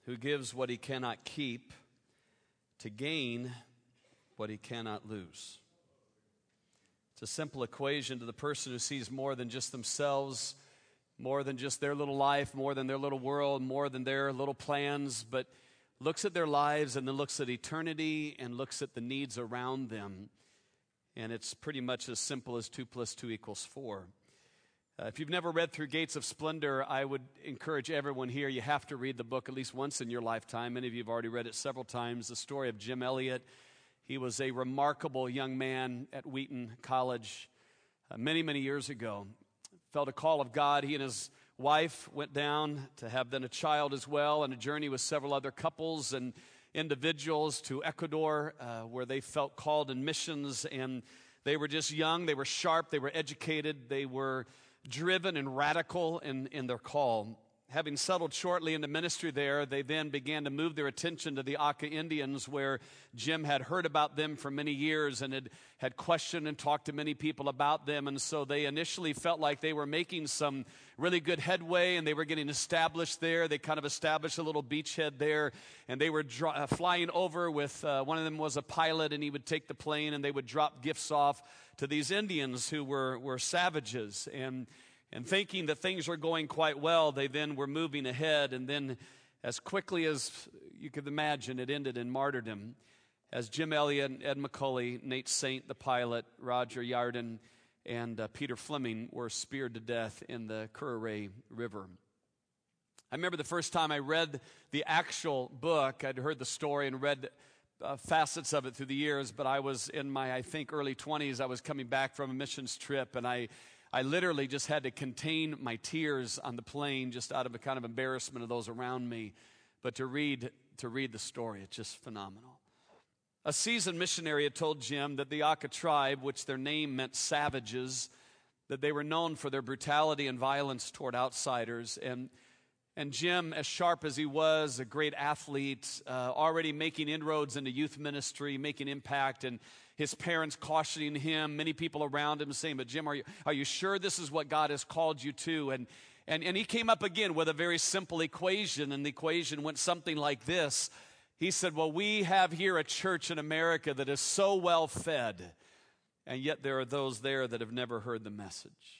who gives what he cannot keep to gain what he cannot lose. It's a simple equation to the person who sees more than just themselves, more than just their little life, more than their little world, more than their little plans, but looks at their lives and then looks at eternity and looks at the needs around them. And it's pretty much as simple as 2 + 2 = 4. If you've never read through Gates of Splendor, I would encourage everyone here, you have to read the book at least once in your lifetime. Many of you have already read it several times. The story of Jim Elliot. He was a remarkable young man at Wheaton College many, many years ago. Felt a call of God. He and his wife went down to have then a child as well, and a journey with several other couples and individuals to Ecuador, where they felt called in missions. And they were just young, they were sharp, they were educated, they were driven and radical in their call. Having settled shortly into ministry there, they then began to move their attention to the Auca Indians, where Jim had heard about them for many years and had questioned and talked to many people about them. And so they initially felt like they were making some really good headway and they were getting established there. They kind of established a little beachhead there, and they were flying over with, one of them was a pilot, and he would take the plane and they would drop gifts off to these Indians who were savages. And thinking that things were going quite well, they then were moving ahead. And then as quickly as you could imagine, it ended in martyrdom. As Jim Elliot, Ed McCulley, Nate Saint, the pilot, Roger Yarden, and Peter Fleming were speared to death in the Curare River. I remember the first time I read the actual book. I'd heard the story and read facets of it through the years, but I was in my, I think, early 20s. I was coming back from a missions trip, and I literally just had to contain my tears on the plane just out of a kind of embarrassment of those around me. But to read the story, it's just phenomenal. A seasoned missionary had told Jim that the Auca tribe, which their name meant savages, that they were known for their brutality and violence toward outsiders. And Jim, as sharp as he was, a great athlete, already making inroads into youth ministry, making impact, and his parents cautioning him, many people around him saying, but Jim, are you sure this is what God has called you to? And he came up again with a very simple equation, and the equation went something like this. He said, well, we have here a church in America that is so well fed, and yet there are those there that have never heard the message.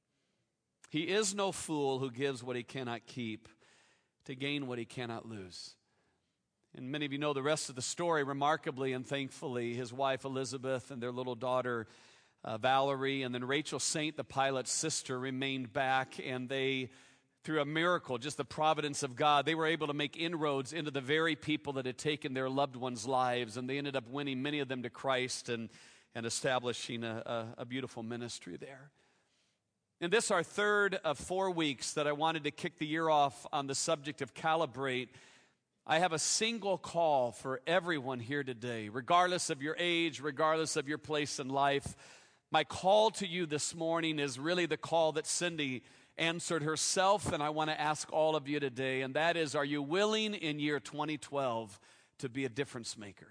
He is no fool who gives what he cannot keep to gain what he cannot lose. And many of you know the rest of the story. Remarkably and thankfully, his wife Elizabeth and their little daughter Valerie, and then Rachel Saint, the pilot's sister, remained back, and they, through a miracle, just the providence of God, they were able to make inroads into the very people that had taken their loved ones' lives, and they ended up winning many of them to Christ and establishing a beautiful ministry there. And this, our third of 4 weeks that I wanted to kick the year off on the subject of Calibrate. I have a single call for everyone here today, regardless of your age, regardless of your place in life. My call to you this morning is really the call that Cindy answered herself, and I want to ask all of you today, and that is, are you willing in year 2012 to be a difference maker?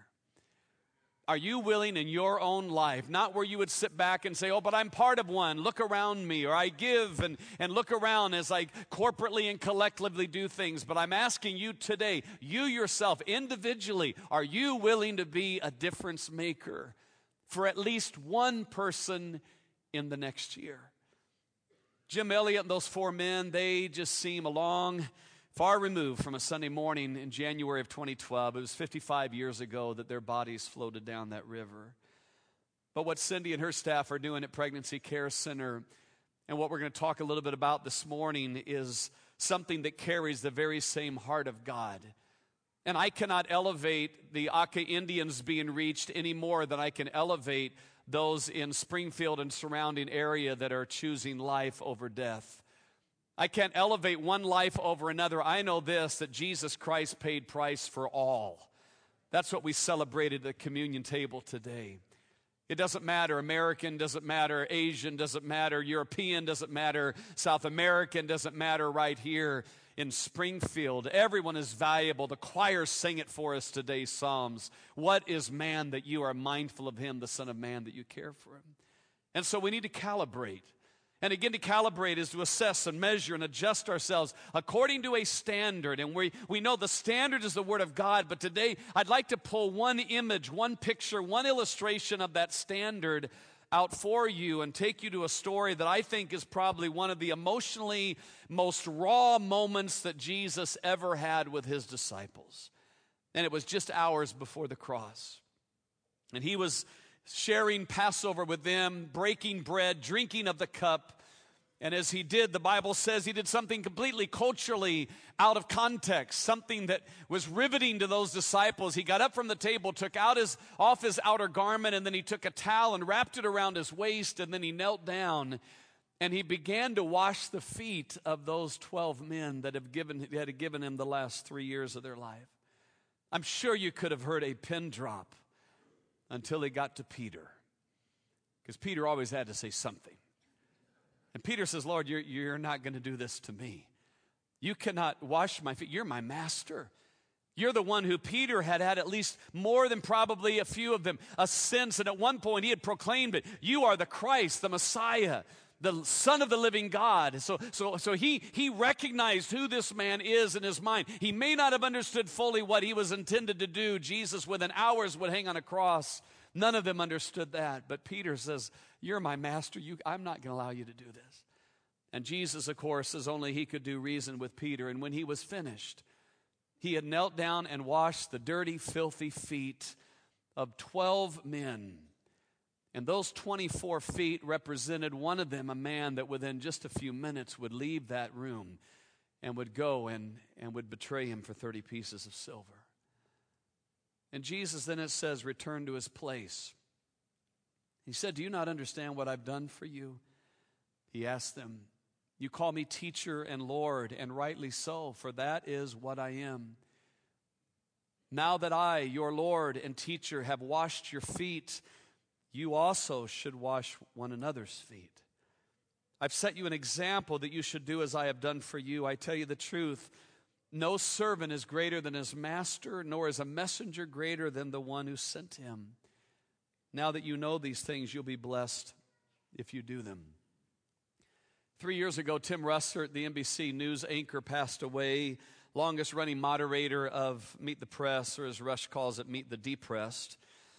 Are you willing in your own life, not where you would sit back and say, oh, but I'm part of one, look around me, or I give and look around as I corporately and collectively do things, but I'm asking you today, you yourself individually, are you willing to be a difference maker for at least one person in the next year? Jim Elliot and those 4 men, they just seem far removed from a Sunday morning in January of 2012. It was 55 years ago that their bodies floated down that river. But what Cindy and her staff are doing at Pregnancy Care Center, and what we're going to talk a little bit about this morning, is something that carries the very same heart of God. And I cannot elevate the Auca Indians being reached any more than I can elevate those in Springfield and surrounding area that are choosing life over death. I can't elevate one life over another. I know this, that Jesus Christ paid price for all. That's what we celebrated at the communion table today. It doesn't matter, American doesn't matter, Asian doesn't matter, European doesn't matter, South American doesn't matter right here in Springfield. Everyone is valuable. The choir sang it for us today, Psalms. What is man that you are mindful of him, the Son of Man that you care for him? And so we need to calibrate. And again, to calibrate is to assess and measure and adjust ourselves according to a standard. And we know the standard is the Word of God, but today I'd like to pull one image, one picture, one illustration of that standard out for you and take you to a story that I think is probably one of the emotionally most raw moments that Jesus ever had with his disciples. And it was just hours before the cross. And he was sharing Passover with them, breaking bread, drinking of the cup. And as he did, the Bible says he did something completely culturally out of context, something that was riveting to those disciples. He got up from the table, took off his outer garment, and then he took a towel and wrapped it around his waist, and then he knelt down and he began to wash the feet of those 12 men that had given him the last 3 years of their life. I'm sure you could have heard a pin drop until he got to Peter, because Peter always had to say something. And Peter says, Lord, you're not going to do this to me. You cannot wash my feet. You're my master. You're the one who Peter had at least more than probably a few of them a sense. And at one point he had proclaimed it. You are the Christ, the Messiah, the Son of the living God. So he recognized who this man is in his mind. He may not have understood fully what he was intended to do. Jesus within hours would hang on a cross. None of them understood that. But Peter says, you're my master. I'm not going to allow you to do this. And Jesus, of course, as only he could do, reasoned with Peter. And when he was finished, he had knelt down and washed the dirty, filthy feet of 12 men. And those 24 feet represented one of them, a man that within just a few minutes would leave that room and would go and would betray him for 30 pieces of silver. And Jesus then, it says, returned to his place. He said, do you not understand what I've done for you? He asked them, you call me teacher and Lord, and rightly so, for that is what I am. Now that I, your Lord and teacher, have washed your feet, you also should wash one another's feet. I've set you an example that you should do as I have done for you. I tell you the truth, no servant is greater than his master, nor is a messenger greater than the one who sent him. Now that you know these things, you'll be blessed if you do them. 3 years ago, Tim Russert, the NBC News anchor, passed away, longest running moderator of Meet the Press, or as Rush calls it, Meet the Depressed.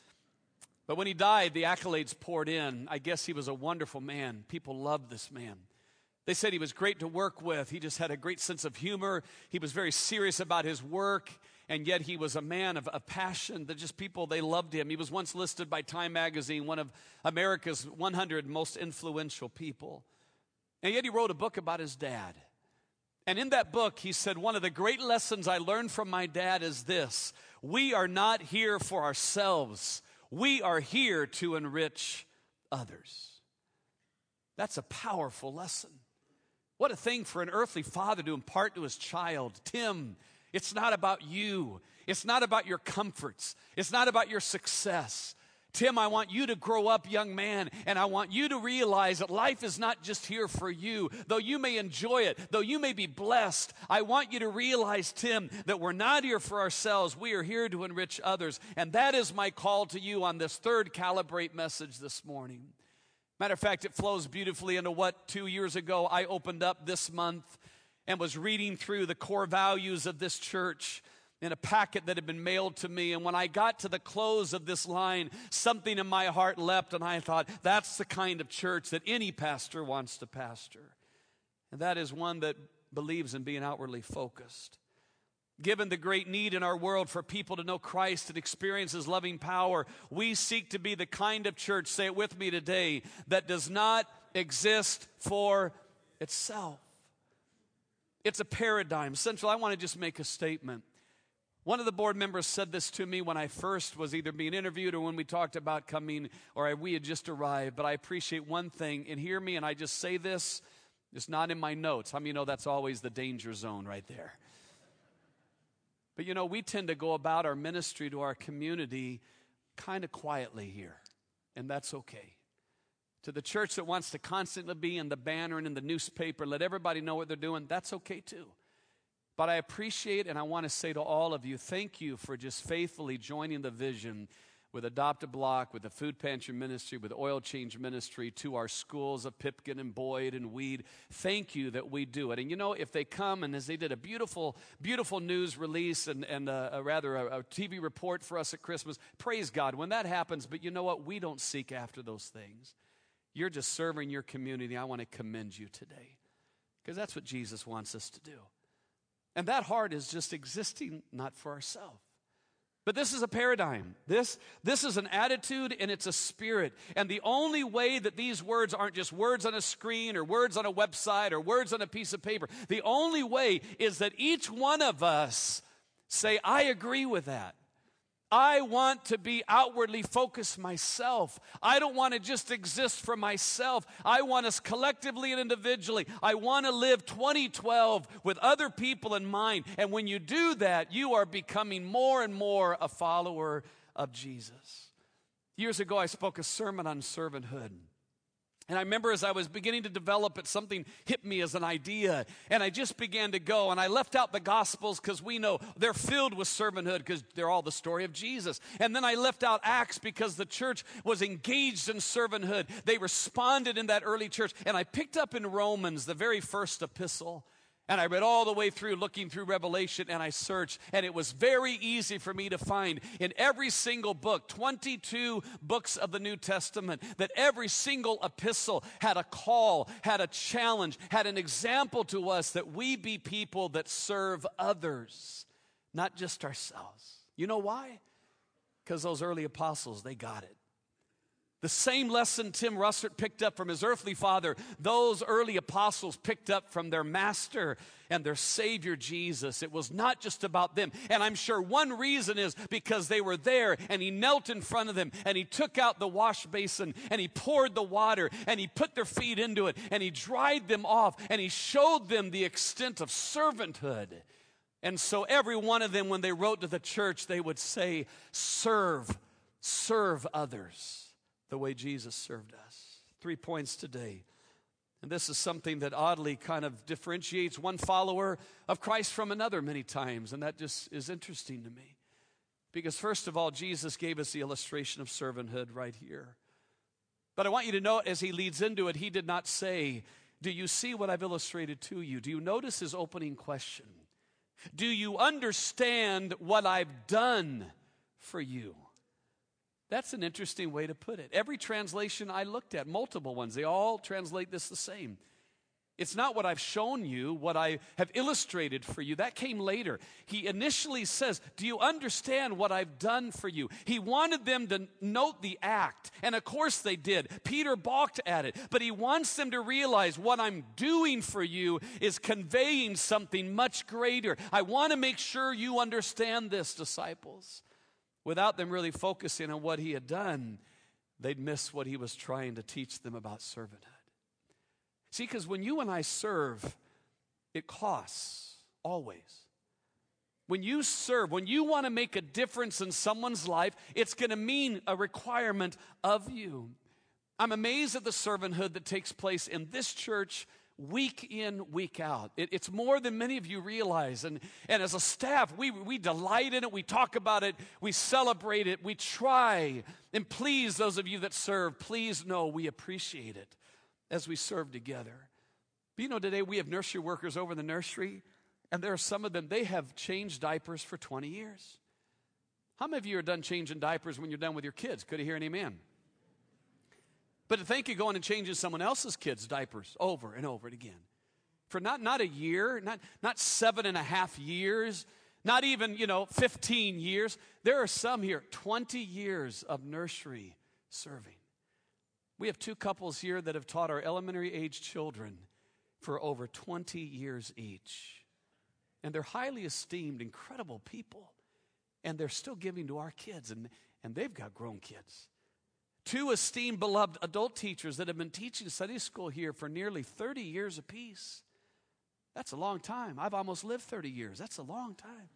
But when he died, the accolades poured in. I guess he was a wonderful man. People loved this man. They said he was great to work with. He just had a great sense of humor. He was very serious about his work, and yet he was a man of passion that just people, they loved him. He was once listed by Time magazine, one of America's 100 most influential people. And yet he wrote a book about his dad. And in that book, he said, one of the great lessons I learned from my dad is this: we are not here for ourselves. We are here to enrich others. That's a powerful lesson. What a thing for an earthly father to impart to his child. Tim, it's not about you. It's not about your comforts. It's not about your success. Tim, I want you to grow up, young man, and I want you to realize that life is not just here for you. Though you may enjoy it, though you may be blessed, I want you to realize, Tim, that we're not here for ourselves. We are here to enrich others. And that is my call to you on this third Calibrate message this morning. Matter of fact, it flows beautifully into what 2 years ago I opened up this month and was reading through the core values of this church in a packet that had been mailed to me. And when I got to the close of this line, something in my heart leapt, and I thought, that's the kind of church that any pastor wants to pastor. And that is one that believes in being outwardly focused. Given the great need in our world for people to know Christ and experience His loving power, we seek to be the kind of church, say it with me today, that does not exist for itself. It's a paradigm. Central, I want to just make a statement. One of the board members said this to me when I first was either being interviewed or when we talked about coming, or we had just arrived. But I appreciate one thing, and hear me, and I just say this, it's not in my notes. How many of you know that's always the danger zone right there? But you know, we tend to go about our ministry to our community kind of quietly here, and that's okay. To the church that wants to constantly be in the banner and in the newspaper, let everybody know what they're doing, that's okay too. But I appreciate, and I want to say to all of you, thank you for just faithfully joining the vision. with Adopt a Block, with the Food Pantry Ministry, with Oil Change Ministry, to our schools of Pipkin and Boyd and Weed. Thank you that we do it. And you know, if they come, and as they did a beautiful, beautiful news release and a TV report for us at Christmas, praise God when that happens. But you know what? We don't seek after those things. You're just serving your community. I want to commend you today because that's what Jesus wants us to do. And that heart is just existing not for ourselves. But this is a paradigm. This is an attitude and it's a spirit. And the only way that these words aren't just words on a screen or words on a website or words on a piece of paper, the only way is that each one of us say, I agree with that. I want to be outwardly focused myself. I don't want to just exist for myself. I want us collectively and individually. I want to live 2012 with other people in mind. And when you do that, you are becoming more and more a follower of Jesus. Years ago, I spoke a sermon on servanthood. And I remember as I was beginning to develop it, something hit me as an idea. And I just began to go. And I left out the Gospels because we know they're filled with servanthood because they're all the story of Jesus. And then I left out Acts because the church was engaged in servanthood. They responded in that early church. And I picked up in Romans, the very first epistle. And I read all the way through, looking through Revelation, and I searched. And it was very easy for me to find in every single book, 22 books of the New Testament, that every single epistle had a call, had a challenge, had an example to us that we be people that serve others, not just ourselves. You know why? Because those early apostles, they got it. The same lesson Tim Russert picked up from his earthly father, those early apostles picked up from their master and their Savior Jesus. It was not just about them. And I'm sure one reason is because they were there and he knelt in front of them and he took out the wash basin and he poured the water and he put their feet into it and he dried them off and he showed them the extent of servanthood. And so every one of them, when they wrote to the church, they would say, serve others the way Jesus served us. 3 points today. And this is something that oddly kind of differentiates one follower of Christ from another many times. And that just is interesting to me. Because first of all, Jesus gave us the illustration of servanthood right here. But I want you to note as he leads into it, he did not say, do you see what I've illustrated to you? Do you notice his opening question? Do you understand what I've done for you? That's an interesting way to put it. Every translation I looked at, multiple ones, they all translate this the same. It's not what I've shown you, what I have illustrated for you. That came later. He initially says, do you understand what I've done for you? He wanted them to note the act, and of course they did. Peter balked at it, but he wants them to realize what I'm doing for you is conveying something much greater. I want to make sure you understand this, disciples. Without them really focusing on what he had done, they'd miss what he was trying to teach them about servanthood. See, because when you and I serve, it costs, always. When you serve, when you want to make a difference in someone's life, it's going to mean a requirement of you. I'm amazed at the servanthood that takes place in this church week in, week out. It's more than many of you realize. And as a staff, we delight in it. We talk about it. We celebrate it. We try. And please, those of you that serve, please know we appreciate it as we serve together. But you know, today we have nursery workers over in the nursery, and there are some of them, they have changed diapers for 20 years. How many of you are done changing diapers when you're done with your kids? Could I hear an amen? But to think of going and changing someone else's kids' diapers over and over again. For not a year, not 7.5 years, not even, 15 years. There are some here, 20 years of nursery serving. We have 2 couples here that have taught our elementary age children for over 20 years each. And they're highly esteemed, incredible people. And they're still giving to our kids, and they've got grown kids. 2 esteemed, beloved adult teachers that have been teaching Sunday school here for nearly 30 years apiece. That's a long time. I've almost lived 30 years. That's a long time.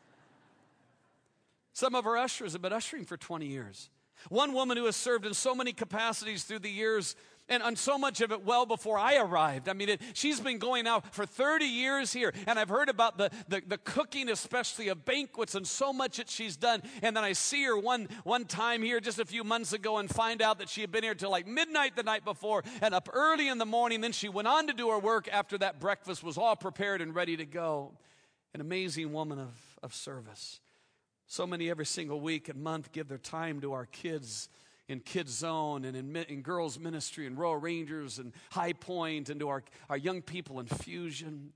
Some of our ushers have been ushering for 20 years. One woman who has served in so many capacities through the years And so much of it well before I arrived. I mean, she's been going out for 30 years here, and I've heard about the cooking, especially of banquets, and so much that she's done. And then I see her one time here just a few months ago and find out that she had been here till like midnight the night before and up early in the morning. Then she went on to do her work after that breakfast was all prepared and ready to go. An amazing woman of service. So many every single week and month give their time to our kids in Kids Zone and in girls ministry and Royal Rangers and High Point, and to our young people in Fusion.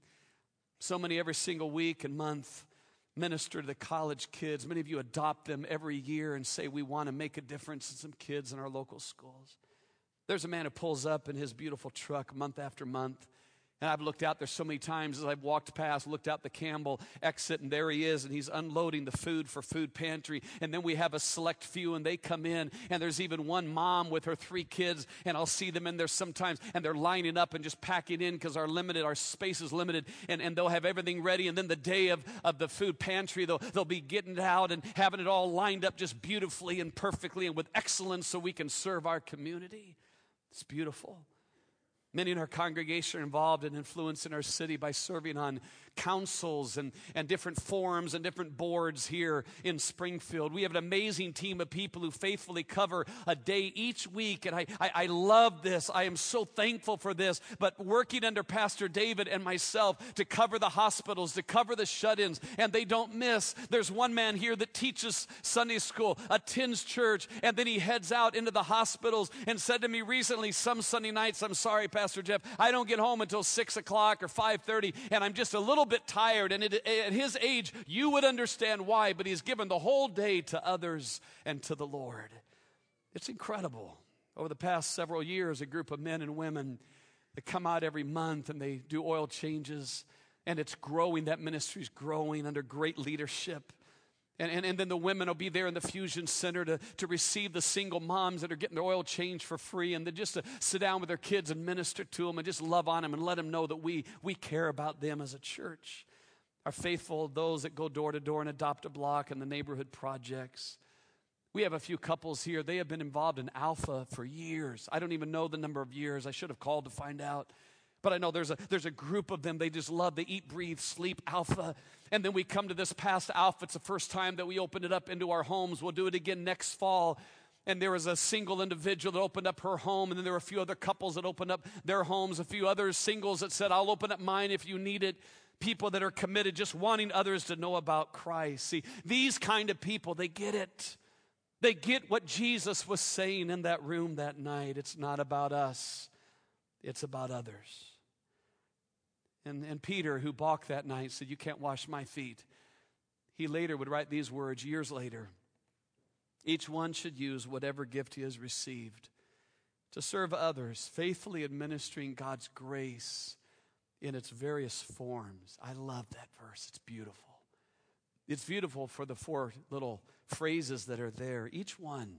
So many every single week and month minister to the college kids. Many of you adopt them every year and say, we want to make a difference in some kids in our local schools. There's a man who pulls up in his beautiful truck month after month. And I've looked out there so many times as I've walked past, looked out the Campbell exit, and there he is, and he's unloading the food for food pantry. And then we have a select few, and they come in, and there's even one mom with her 3 kids, and I'll see them in there sometimes, and they're lining up and just packing in because our space is limited, and they'll have everything ready. And then the day of the food pantry, they'll be getting it out and having it all lined up just beautifully and perfectly and with excellence so we can serve our community. It's beautiful. Many in our congregation are involved in influence in our city by serving on councils and different forums and different boards here in Springfield. We have an amazing team of people who faithfully cover a day each week, and I love this. I am so thankful for this. But working under Pastor David and myself to cover the hospitals, to cover the shut-ins, and they don't miss. There's one man here that teaches Sunday school, attends church, and then he heads out into the hospitals and said to me recently, some Sunday nights, I'm sorry, Pastor Jeff, I don't get home until 6 o'clock or 5:30, and I'm just a little bit tired. And at his age, you would understand why, but he's given the whole day to others and to the Lord. It's incredible. Over the past several years, a group of men and women that come out every month and they do oil changes, and it's growing. That ministry's growing under great leadership. And then the women will be there in the Fusion Center to receive the single moms that are getting their oil changed for free, and then just to sit down with their kids and minister to them and just love on them and let them know that we care about them as a church. Are faithful those that go door to door and adopt a block and the neighborhood projects. We have a few couples here. They have been involved in Alpha for years. I don't even know the number of years. I should have called to find out. But I know there's a group of them. They just love, they eat, breathe, sleep Alpha. And then we come to this past Alpha. It's the first time that we opened it up into our homes. We'll do it again next fall. And there was a single individual that opened up her home. And then there were a few other couples that opened up their homes. A few other singles that said, I'll open up mine if you need it. People that are committed, just wanting others to know about Christ. See, these kind of people, they get it. They get what Jesus was saying in that room that night. It's not about us. It's about others. And Peter, who balked that night, said, you can't wash my feet. He later would write these words years later. Each one should use whatever gift he has received to serve others, faithfully administering God's grace in its various forms. I love that verse. It's beautiful. It's beautiful for the 4 little phrases that are there. Each one,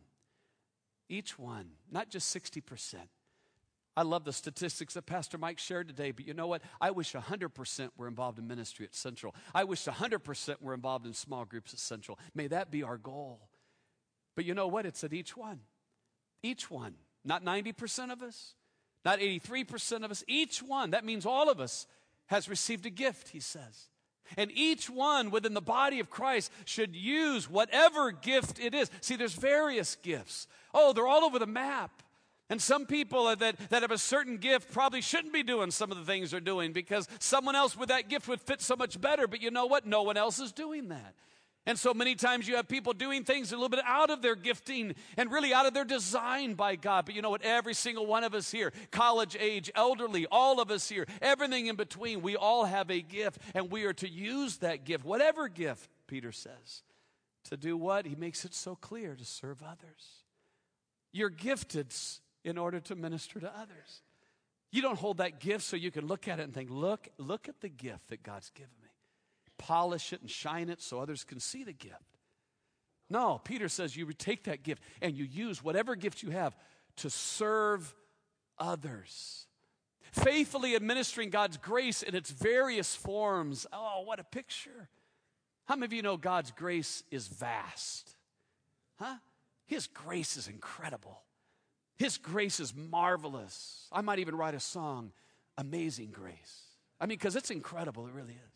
not just 60%. I love the statistics that Pastor Mike shared today, but you know what? I wish 100% were involved in ministry at Central. I wish 100% were involved in small groups at Central. May that be our goal. But you know what? It's at each one. Each one. Not 90% of us, not 83% of us. Each one, that means all of us, has received a gift, he says. And each one within the body of Christ should use whatever gift it is. See, there's various gifts. Oh, they're all over the map. And some people that have a certain gift probably shouldn't be doing some of the things they're doing because someone else with that gift would fit so much better. But you know what? No one else is doing that. And so many times you have people doing things a little bit out of their gifting and really out of their design by God. But you know what? Every single one of us here, college age, elderly, all of us here, everything in between, we all have a gift. And we are to use that gift, whatever gift, Peter says, to do what? He makes it so clear, to serve others. You're gifted in order to minister to others. You don't hold that gift so you can look at it and think, look at the gift that God's given me. Polish it and shine it so others can see the gift. No, Peter says you take that gift and you use whatever gift you have to serve others. Faithfully administering God's grace in its various forms. Oh, what a picture. How many of you know God's grace is vast? Huh? His grace is incredible. His grace is marvelous. I might even write a song, Amazing Grace. I mean, because it's incredible. It really is.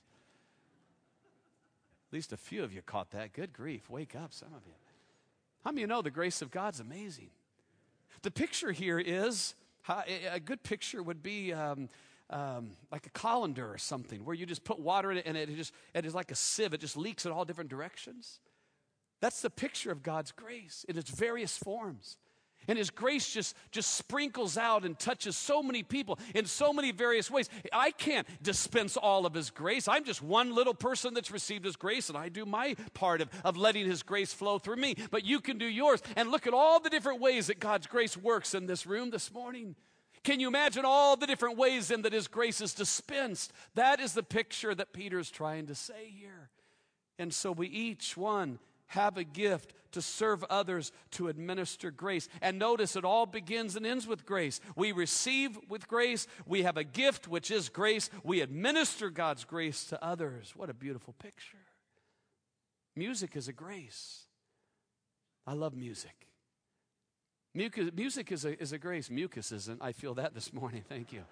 At least a few of you caught that. Good grief. Wake up, some of you. How many of you know the grace of God's amazing? The picture here is, a good picture would be like a colander or something, where you just put water in it and it is like a sieve. It just leaks in all different directions. That's the picture of God's grace in its various forms. And His grace just sprinkles out and touches so many people in so many various ways. I can't dispense all of His grace. I'm just one little person that's received His grace, and I do my part of letting His grace flow through me. But you can do yours. And look at all the different ways that God's grace works in this room this morning. Can you imagine all the different ways in that His grace is dispensed? That is the picture that Peter's trying to say here. And so we each one have a gift to serve others, to administer grace. And notice it all begins and ends with grace. We receive with grace. We have a gift, which is grace. We administer God's grace to others. What a beautiful picture. Music is a grace. I love music. Music is a grace. Mucus isn't. I feel that this morning. Thank you.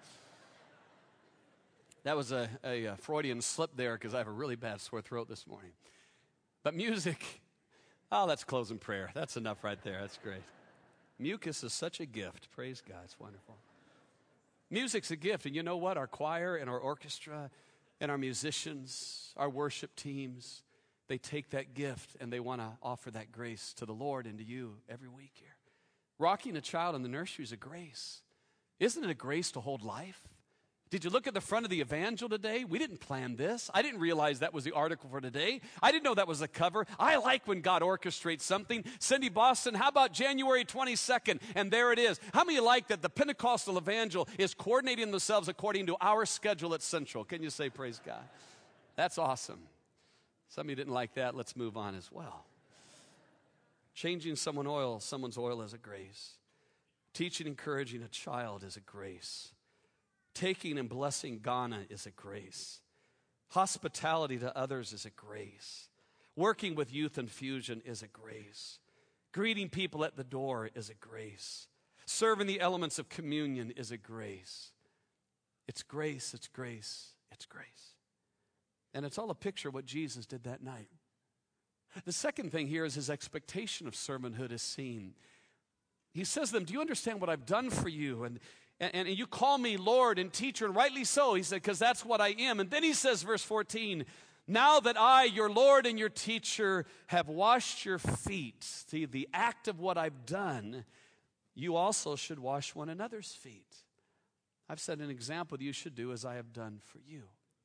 That was a Freudian slip there because I have a really bad sore throat this morning. But music, let's close in prayer. That's enough right there. That's great. Mucus is such a gift. Praise God. It's wonderful. Music's a gift. And you know what? Our choir and our orchestra and our musicians, our worship teams, they take that gift and they want to offer that grace to the Lord and to you every week here. Rocking a child in the nursery is a grace. Isn't it a grace to hold life? Did you look at the front of the Evangel today? We didn't plan this. I didn't realize that was the article for today. I didn't know that was the cover. I like when God orchestrates something. Cindy Boston, how about January 22nd? And there it is. How many like that the Pentecostal Evangel is coordinating themselves according to our schedule at Central? Can you say praise God? That's awesome. Some of you didn't like that. Let's move on as well. Changing someone's oil is a grace. Teaching, encouraging a child is a grace. Taking and blessing Ghana is a grace. Hospitality to others is a grace. Working with Youth Infusion is a grace. Greeting people at the door is a grace. Serving the elements of communion is a grace. It's grace, it's grace, it's grace. And it's all a picture of what Jesus did that night. The second thing here is His expectation of servanthood is seen. He says to them, do you understand what I've done for you? And you call me Lord and teacher, and rightly so. He said, because that's what I am. And then he says, verse 14, now that I, your Lord and your teacher, have washed your feet, see, the act of what I've done, you also should wash one another's feet. I've set an example that you should do as I have done for you.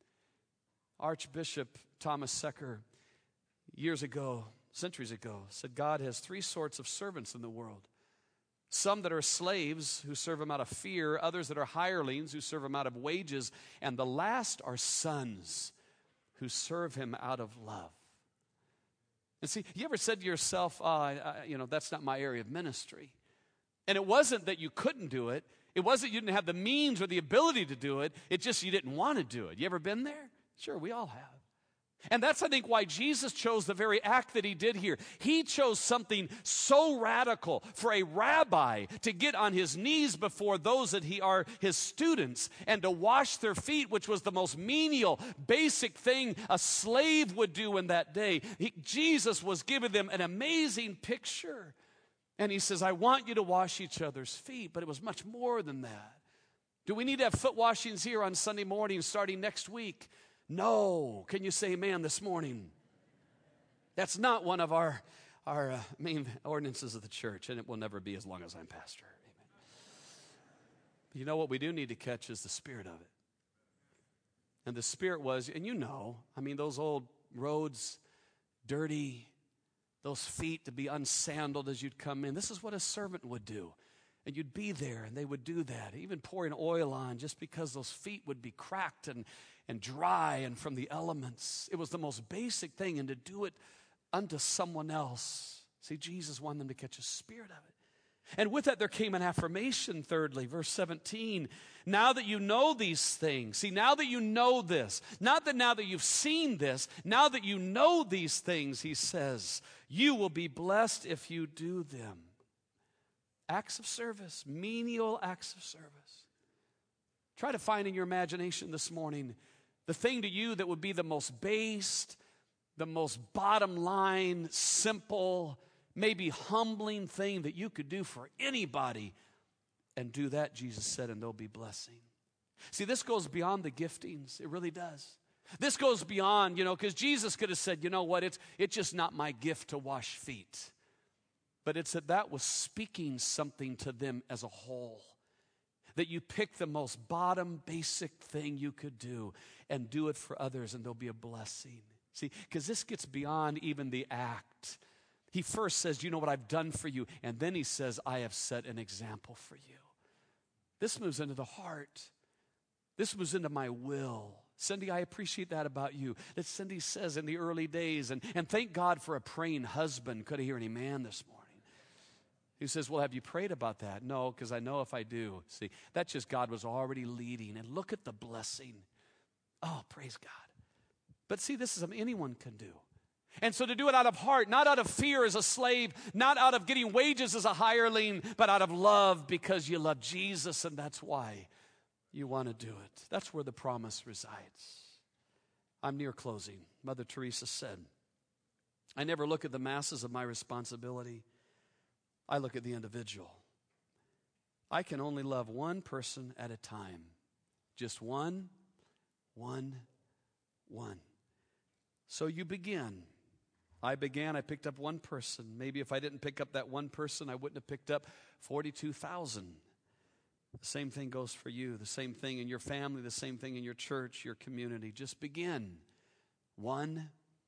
Archbishop Thomas Secker, years ago, centuries ago, said God has three sorts of servants in the world. Some that are slaves who serve Him out of fear, others that are hirelings who serve Him out of wages, and the last are sons who serve Him out of love. And see, you ever said to yourself, that's not my area of ministry? And it wasn't that you couldn't do it. It wasn't you didn't have the means or the ability to do it. It just you didn't want to do it. You ever been there? Sure, we all have. And that's, I think, why Jesus chose the very act that He did here. He chose something so radical for a rabbi to get on his knees before those that are his students and to wash their feet, which was the most menial, basic thing a slave would do in that day. Jesus was giving them an amazing picture. And He says, I want you to wash each other's feet. But it was much more than that. Do we need to have foot washings here on Sunday morning starting next week? No. Can you say amen this morning? That's not one of our main ordinances of the church, and it will never be as long as I'm pastor. Amen. But you know what we do need to catch is the spirit of it. And the spirit was, and those old roads, dirty, those feet to be unsandaled as you'd come in. This is what a servant would do. And you'd be there, and they would do that, even pouring oil on just because those feet would be cracked and dry and from the elements. It was the most basic thing, and to do it unto someone else. See, Jesus wanted them to catch a spirit of it. And with that, there came an affirmation, thirdly, verse 17. Now that you know these things, see, now that you know this, not that now that you've seen this, now that you know these things, He says, you will be blessed if you do them. Acts of service, menial acts of service. Try to find in your imagination this morning the thing to you that would be the most based, the most bottom line, simple, maybe humbling thing that you could do for anybody. And do that, Jesus said, and there'll be blessing. See, this goes beyond the giftings. It really does. This goes beyond, because Jesus could have said, you know what, it's just not my gift to wash feet. But it's that was speaking something to them as a whole. That you pick the most bottom, basic thing you could do and do it for others, and there'll be a blessing. See, because this gets beyond even the act. He first says, you know what I've done for you. And then he says, I have set an example for you. This moves into the heart. This moves into my will. Cindy, I appreciate that about you. That Cindy says in the early days, and thank God for a praying husband. Could I hear any man this morning? He says, well, have you prayed about that? No, because I know if I do. See, that's just God was already leading. And look at the blessing. Oh, praise God. But see, this is something anyone can do. And so to do it out of heart, not out of fear as a slave, not out of getting wages as a hireling, but out of love because you love Jesus, and that's why you want to do it. That's where the promise resides. I'm near closing. Mother Teresa said, I never look at the masses of my responsibility. I look at the individual. I can only love one person at a time. Just one. So you begin. I picked up one person. Maybe if I didn't pick up that one person, I wouldn't have picked up 42,000. The same thing goes for you. The same thing in your family. The same thing in your church, your community. Just begin. One.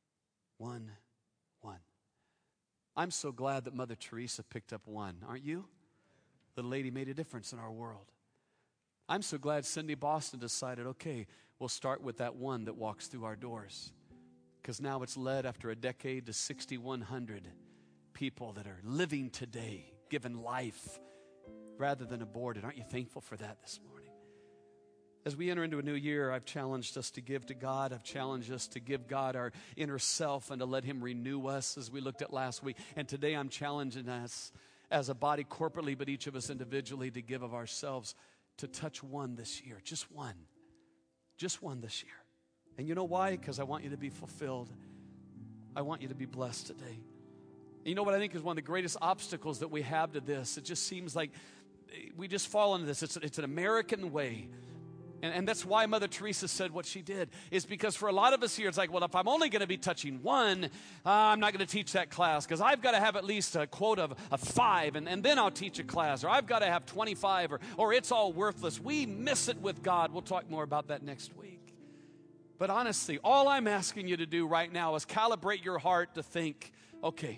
I'm so glad that Mother Teresa picked up one, aren't you? The lady made a difference in our world. I'm so glad Cindy Boston decided, okay, we'll start with that one that walks through our doors. Because now it's led after a decade to 6,100 people that are living today, given life rather than aborted. Aren't you thankful for that this morning? As we enter into a new year, I've challenged us to give to God. I've challenged us to give God our inner self and to let Him renew us as we looked at last week. And today I'm challenging us as a body corporately, but each of us individually to give of ourselves to touch one this year. Just one. Just one this year. And you know why? Because I want you to be fulfilled. I want you to be blessed today. And you know what I think is one of the greatest obstacles that we have to this? It just seems like we just fall into this. It's an American way. And that's why Mother Teresa said what she did, is because for a lot of us here, it's like, well, if I'm only going to be touching one, I'm not going to teach that class because I've got to have at least a quota of 5, and then I'll teach a class, or I've got to have 25, or it's all worthless. We miss it with God. We'll talk more about that next week. But honestly, all I'm asking you to do right now is calibrate your heart to think, okay,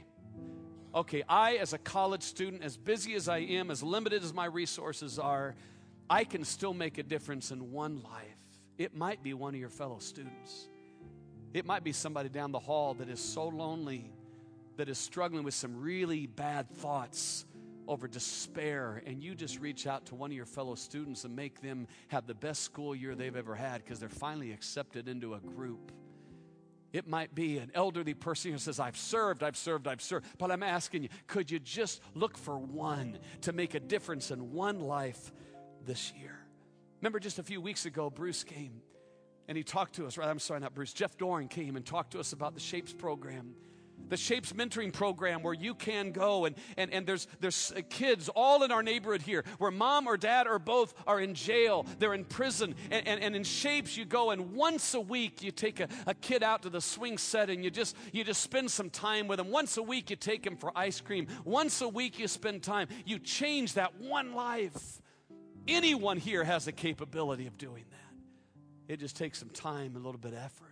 I as a college student, as busy as I am, as limited as my resources are, I can still make a difference in one life. It might be one of your fellow students. It might be somebody down the hall that is so lonely, that is struggling with some really bad thoughts over despair, and you just reach out to one of your fellow students and make them have the best school year they've ever had because they're finally accepted into a group. It might be an elderly person who says, I've served. But I'm asking you, could you just look for one to make a difference in one life this year? Remember just a few weeks ago, Bruce came and he talked to us, Jeff Doran came and talked to us about the Shapes program. The Shapes mentoring program where you can go and there's kids all in our neighborhood here where mom or dad or both are in jail, they're in prison, and in Shapes you go and once a week you take a kid out to the swing set and you just spend some time with them. Once a week you take him for ice cream. Once a week you spend time. You change that one life. Anyone here has the capability of doing that. It just takes some time and a little bit of effort.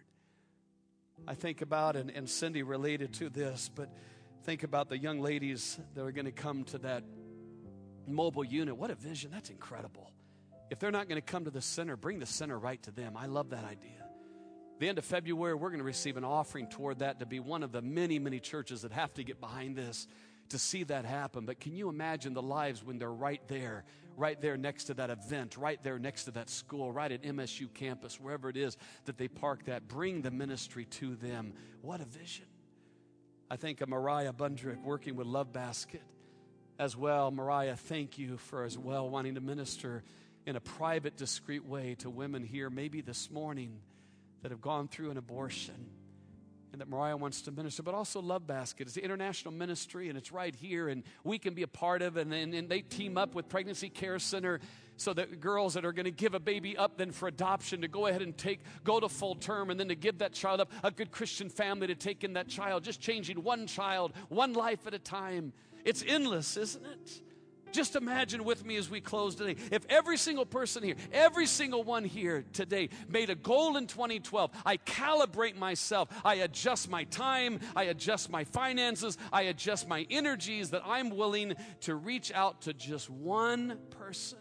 I think about, and Cindy related to this, but think about the young ladies that are going to come to that mobile unit. What a vision. That's incredible. If they're not going to come to the center, bring the center right to them. I love that idea. The end of February, we're going to receive an offering toward that to be one of the many, many churches that have to get behind this to see that happen. But can you imagine the lives when they're right there next to that event, right there next to that school, right at MSU campus, wherever it is that they park that, bring the ministry to them. What a vision. I think of Mariah Bundrick working with Love Basket. as well. Mariah, thank you for as well wanting to minister in a private, discreet way to women here, maybe this morning, that have gone through an abortion, and that Mariah wants to minister. But also Love Basket is the international ministry, and it's right here, and we can be a part of it. And they team up with Pregnancy Care Center so that girls that are going to give a baby up then for adoption to go ahead and go to full term, and then to give that child up, a good Christian family to take in that child, just changing one child, one life at a time. It's endless, isn't it? Just imagine with me as we close today, if every single person here, every single one here today made a goal in 2012, I calibrate myself, I adjust my time, I adjust my finances, I adjust my energies, that I'm willing to reach out to just one person.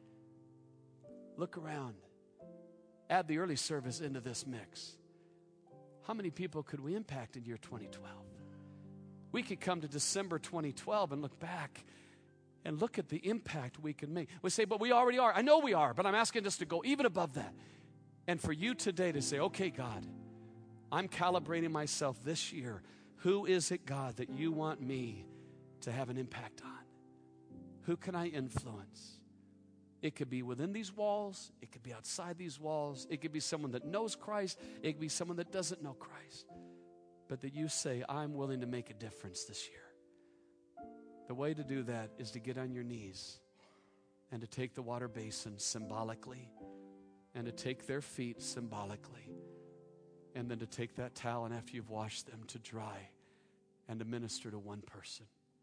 Look around. Add the early service into this mix. How many people could we impact in year 2012? We could come to December 2012 and look back and look at the impact we can make. We say, but we already are. I know we are, but I'm asking us to go even above that. And for you today to say, okay, God, I'm calibrating myself this year. Who is it, God, that you want me to have an impact on? Who can I influence? It could be within these walls. It could be outside these walls. It could be someone that knows Christ. It could be someone that doesn't know Christ. But that you say, I'm willing to make a difference this year. The way to do that is to get on your knees and to take the water basin symbolically, and to take their feet symbolically, and then to take that towel, and after you've washed them, to dry and to minister to one person.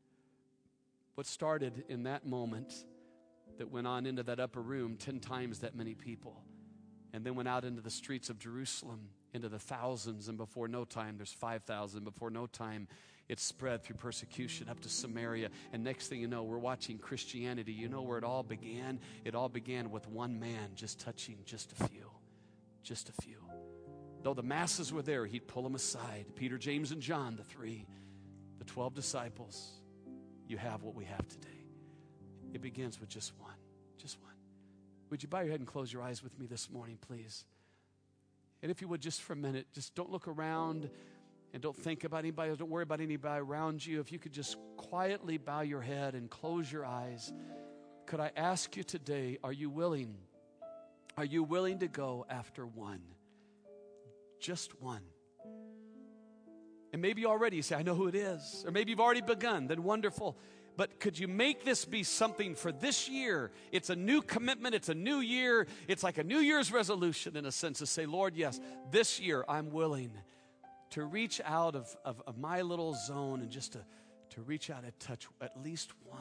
What started in that moment that went on into that upper room, 10 times that many people, and then went out into the streets of Jerusalem, into the thousands, and before no time, there's 5,000. Before no time, it's spread through persecution up to Samaria. And next thing you know, we're watching Christianity. You know where it all began? It all began with one man just touching just a few. Just a few. Though the masses were there, he'd pull them aside. Peter, James, and John, the three, the 12 disciples. You have what we have today. It begins with just one. Just one. Would you bow your head and close your eyes with me this morning, please? And if you would, just for a minute, just don't look around and don't think about anybody. Don't worry about anybody around you. If you could just quietly bow your head and close your eyes. Could I ask you today, are you willing? Are you willing to go after one? Just one. And maybe already you say, I know who it is. Or maybe you've already begun. Then wonderful. But could you make this be something for this year? It's a new commitment. It's a new year. It's like a New Year's resolution in a sense to say, Lord, yes, this year I'm willing to reach out of my little zone and just to reach out and touch at least one.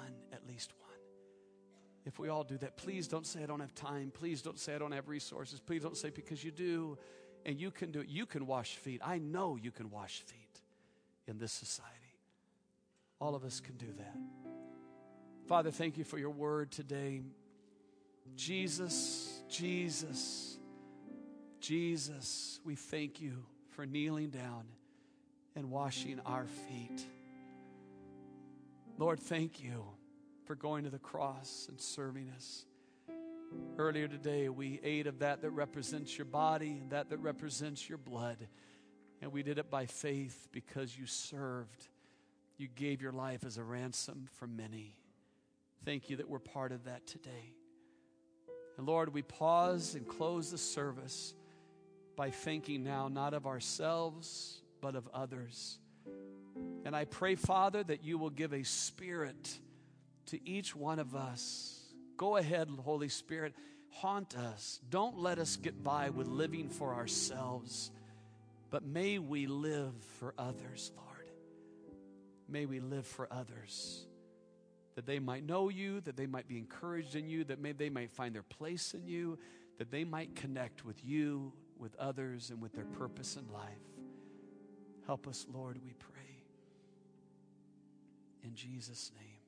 If we all do that, please don't say I don't have time. Please don't say I don't have resources. Please don't say because you do and you can do it. You can wash feet. I know you can wash feet in this society. All of us can do that. Father, thank you for your word today. Jesus, Jesus, Jesus, we thank you for kneeling down and washing our feet. Lord, thank you for going to the cross and serving us. Earlier today, we ate of that represents your body and that represents your blood. And we did it by faith because you served. You gave your life as a ransom for many. Thank you that we're part of that today. And Lord, we pause and close the service by thinking now not of ourselves, but of others. And I pray, Father, that you will give a spirit to each one of us. Go ahead, Holy Spirit, haunt us. Don't let us get by with living for ourselves, but may we live for others, Lord. May we live for others, that they might know you, that they might be encouraged in you, that they might find their place in you, that they might connect with you, with others, and with their purpose in life. Help us, Lord, we pray. In Jesus' name.